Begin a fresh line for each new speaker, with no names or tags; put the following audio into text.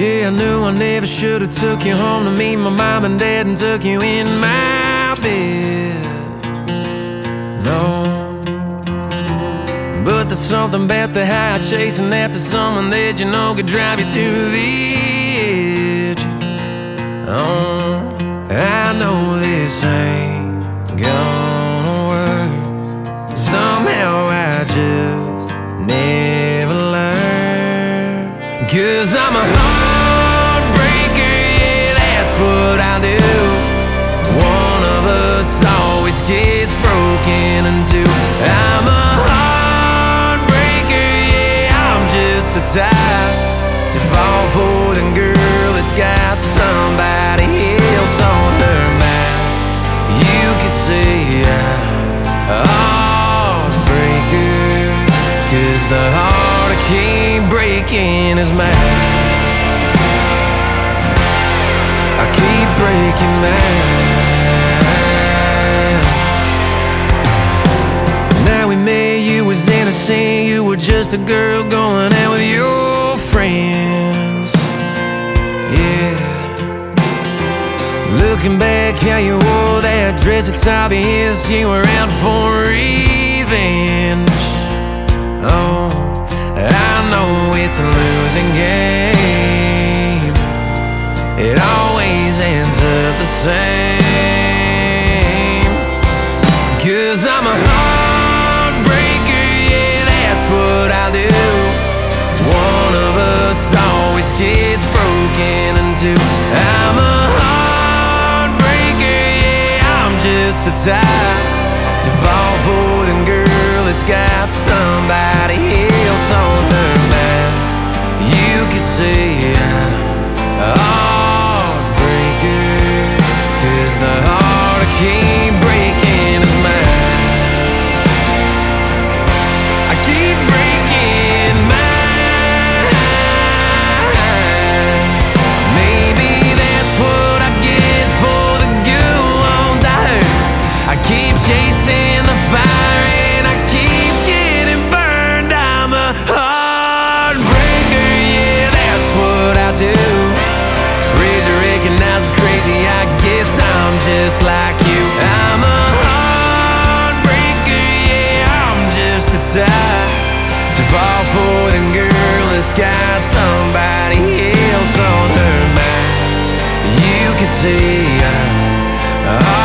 Yeah, I knew I never should've took you home to meet my mom and dad and took you in my bed. No, but there's something about the high chasing after someone that you know could drive you to the edge. Oh, I know this ain't gonna work. Somehow I just never learn. 'Cause I'm a heartbreaker, yeah, that's what I do. One of us always gets broken into. I'm a heartbreaker, yeah, I'm just the type to fall for the girl that's got somebody else on her mind. You could say I'm a heartbreaker, 'cause the heart I keep breaking is mine. I keep breaking mine. Now we met, you was innocent. You were just a girl going out with your friends. Yeah. Looking back, how you wore that dress, it's obvious you were out for revenge. Oh, I know it's a losing game. It always ends up the same. 'Cause I'm a heartbreaker, yeah, that's what I do. One of us always gets broken into. I'm a heartbreaker, yeah, I'm just the type to fall for the girl that's got somebody else on her mind. You could say I'm a heartbreaker, 'cause the heart I keep breaking is mine. I keep breaking mine. Maybe that's what I get for the good ones I hurt. I keep chasing the fire and I keep getting burned. I'm a heartbreaker, yeah, that's what I do. Crazy recognizes crazy, I guess I'm just like you. I'm a heartbreaker, yeah, I'm just the type to fall for the girl that's got somebody else on her mind. You could say I'm a